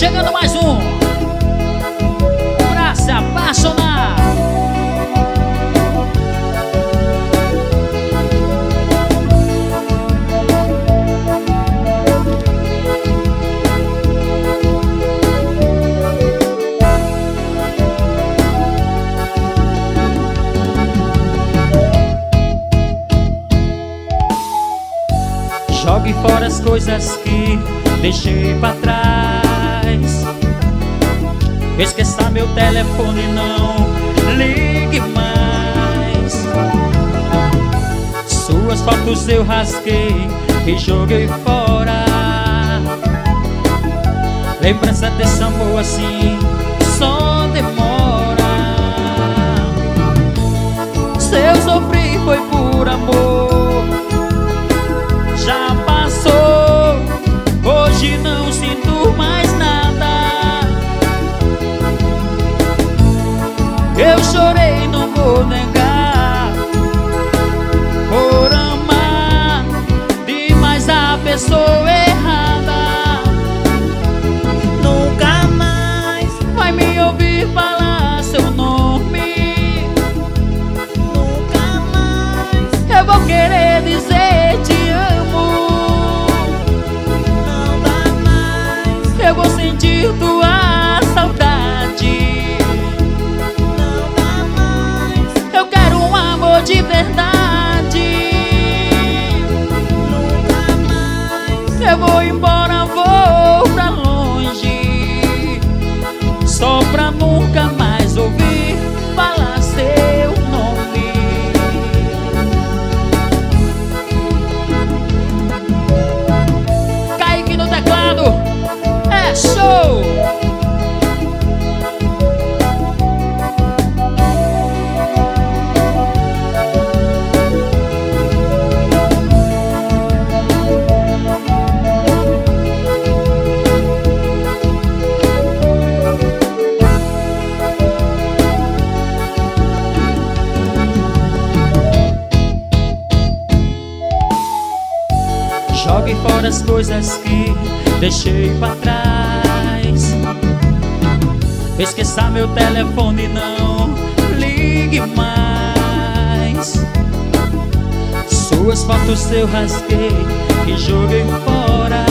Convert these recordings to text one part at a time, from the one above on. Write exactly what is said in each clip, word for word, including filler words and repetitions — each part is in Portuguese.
Chegando mais um pra se apaixonar. Jogue fora as coisas que deixei pra trás. Esqueça meu telefone, não ligue mais. Suas fotos eu rasguei e joguei fora. Lembrança desse amor assim só demora. Se eu sofri foi por amor, já passou, hoje não sinto mais nada. Eu chorei, não vou negar, por amar demais a pessoa errada. Nunca mais vai me ouvir falar seu nome. Nunca mais eu vou querer dizer te amo. Não dá mais, eu vou sentir tua saudade. De verdade, nunca mais eu vou embora, vou pra longe, só pra nunca mais ouvir falar seu nome. Kaique no teclado, é show! Jogue fora as coisas que deixei pra trás. Esqueça meu telefone, não ligue mais. Suas fotos eu rasguei e joguei fora.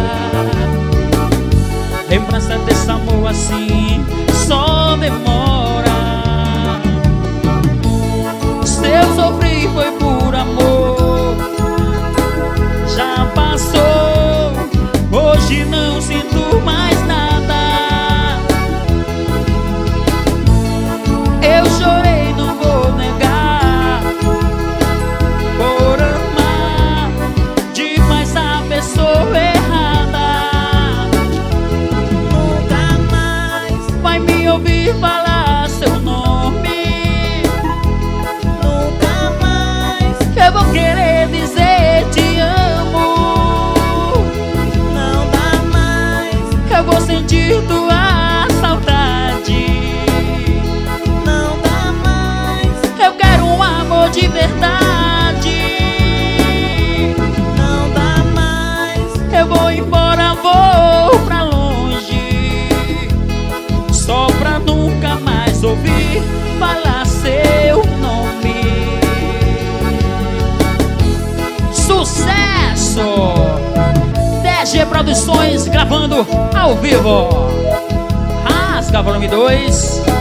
Lembrança desse amor assim só demora. Se eu sofri foi por amor, já passou, hoje não sinto mais nada. Eu chorei, não vou negar, por amar demais a pessoa errada. Nunca mais vai me ouvir falar seu nome. Nunca mais eu vou querer dizer te amo. Eu vou sentir tua saudade. Não dá mais, eu quero um amor de verdade. Não dá mais, eu vou embora, vou pra longe, só pra nunca mais ouvir falar seu nome. Sucesso! D G Produções gravando ao vivo. Rasga volume dois.